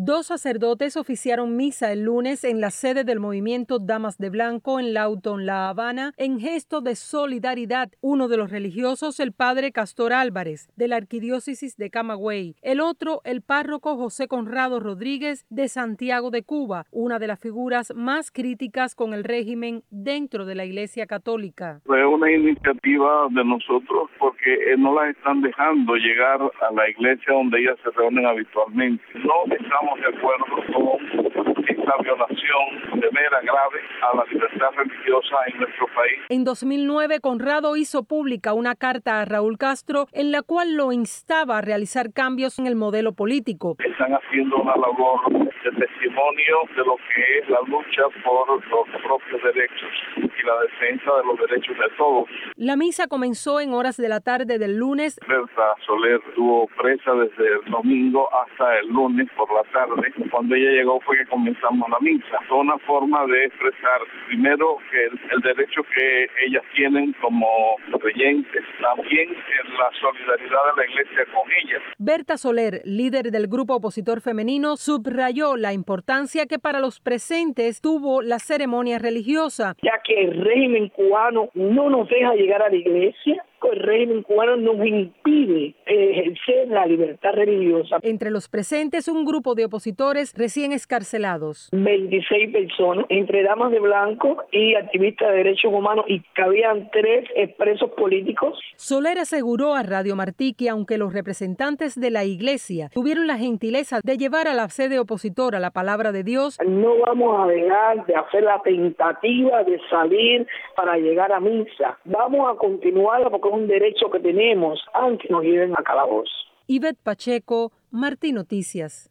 2 sacerdotes oficiaron misa el lunes en la sede del movimiento Damas de Blanco en Lawton, La Habana, en gesto de solidaridad. Uno de los religiosos, el padre Castor Álvarez, de la arquidiócesis de Camagüey. El otro, el párroco José Conrado Rodríguez, de Santiago de Cuba, una de las figuras más críticas con el régimen dentro de la Iglesia Católica. Fue una iniciativa de nosotros porque no las están dejando llegar a la iglesia donde ellas se reúnen habitualmente. No estamos de acuerdo con esta violación severa, grave a la libertad religiosa en nuestro país. En 2009, Conrado hizo pública una carta a Raúl Castro en la cual lo instaba a realizar cambios en el modelo político. Están haciendo una labor de testimonio de lo que es la lucha por los propios derechos y la defensa de los derechos de todos. La misa comenzó en horas de la tarde del lunes. Berta Soler estuvo presa desde el domingo hasta el lunes por la tarde. Cuando ella llegó fue que comenzamos la misa. Fue una forma de expresar primero que el derecho que ellas tienen como creyentes, también la solidaridad de la iglesia con ellas. Berta Soler, líder del grupo opositor femenino, subrayó la importancia que para los presentes tuvo la ceremonia religiosa. Ya que el régimen cubano no nos deja llegar a la iglesia, el régimen cubano nos impide ejercer la libertad religiosa. Entre los presentes, un grupo de opositores recién excarcelados. 26 personas, entre damas de blanco y activistas de derechos humanos, y cabían 3 presos políticos. Soler aseguró a Radio Martí que aunque los representantes de la iglesia tuvieron la gentileza de llevar a la sede opositora la palabra de Dios, no vamos a dejar de hacer la tentativa de salir para llegar a misa. Vamos a continuarla porque es un derecho que tenemos, aunque nos lleven a calabozo. Ivette Pacheco, Martí Noticias.